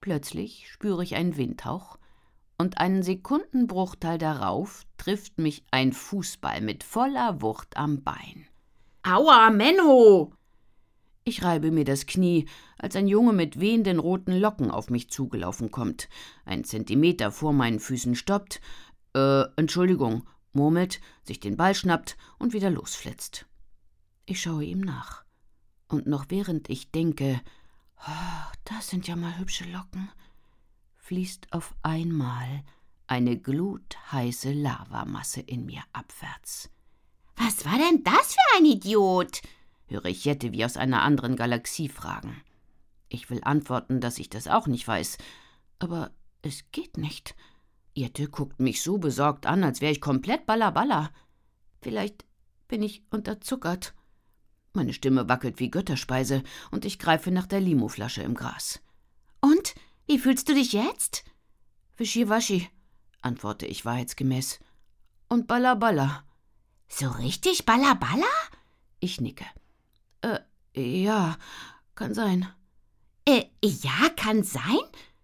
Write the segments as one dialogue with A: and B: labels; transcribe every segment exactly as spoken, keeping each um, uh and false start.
A: Plötzlich spüre ich einen Windhauch, und einen Sekundenbruchteil darauf trifft mich ein Fußball mit voller Wucht am Bein. »Aua, Menno!« Ich reibe mir das Knie, als ein Junge mit wehenden roten Locken auf mich zugelaufen kommt, einen Zentimeter vor meinen Füßen stoppt, äh, Entschuldigung, murmelt, sich den Ball schnappt und wieder losflitzt. Ich schaue ihm nach. Und noch während ich denke, oh, das sind ja mal hübsche Locken, fließt auf einmal eine glutheiße Lavamasse in mir abwärts.
B: »Was war denn das für ein Idiot?«
A: höre ich Jette wie aus einer anderen Galaxie fragen. Ich will antworten, dass ich das auch nicht weiß, aber es geht nicht. Jette guckt mich so besorgt an, als wäre ich komplett balaballa. Vielleicht bin ich unterzuckert. Meine Stimme wackelt wie Götterspeise und ich greife nach der Limoflasche im Gras.
B: »Und? Wie fühlst du dich jetzt?«
A: »Wischiwaschi«, antworte ich wahrheitsgemäß. »Und balaballa.«
B: »So richtig balaballa?«
A: Ich nicke. Äh, ja, kann sein.
B: Äh, ja, kann sein?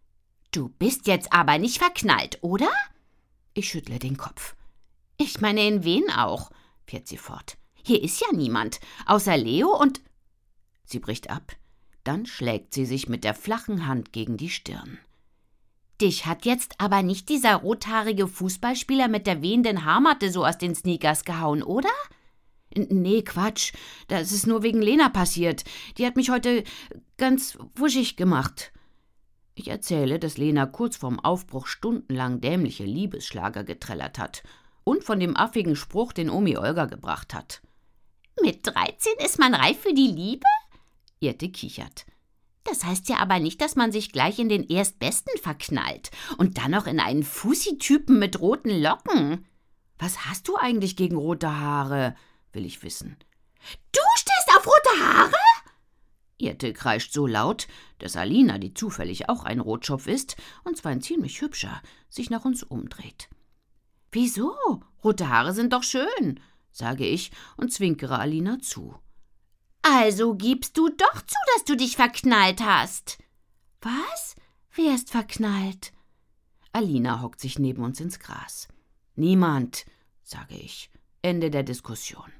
B: Du bist jetzt aber nicht verknallt, oder?
A: Ich schüttle den Kopf.
B: Ich meine, in wen auch, fährt sie fort. Hier ist ja niemand, außer Leo und...
A: Sie bricht ab. Dann schlägt sie sich mit der flachen Hand gegen die Stirn.
B: Dich hat jetzt aber nicht dieser rothaarige Fußballspieler mit der wehenden Haarmatte so aus den Sneakers gehauen, oder?
A: Nee, Quatsch. Das ist nur wegen Lena passiert. Die hat mich heute ganz wuschig gemacht. Ich erzähle, dass Lena kurz vorm Aufbruch stundenlang dämliche Liebesschlager getrellert hat und von dem affigen Spruch, den Omi Olga gebracht hat.
B: Mit dreizehn ist man reif für die Liebe?
A: Jette kichert.
B: Das heißt ja aber nicht, dass man sich gleich in den Erstbesten verknallt und dann noch in einen Fussi-Typen mit roten Locken.
A: Was hast du eigentlich gegen rote Haare? Will ich wissen.
B: Du stehst auf rote Haare?
A: Jette kreischt so laut, dass Alina, die zufällig auch ein Rotschopf ist, und zwar ein ziemlich hübscher, sich nach uns umdreht.
B: Wieso?
A: Rote Haare sind doch schön, sage ich und zwinkere Alina zu.
B: Also gibst du doch zu, dass du dich verknallt hast.
A: Was? Wer ist verknallt? Alina hockt sich neben uns ins Gras. Niemand, sage ich. Ende der Diskussion.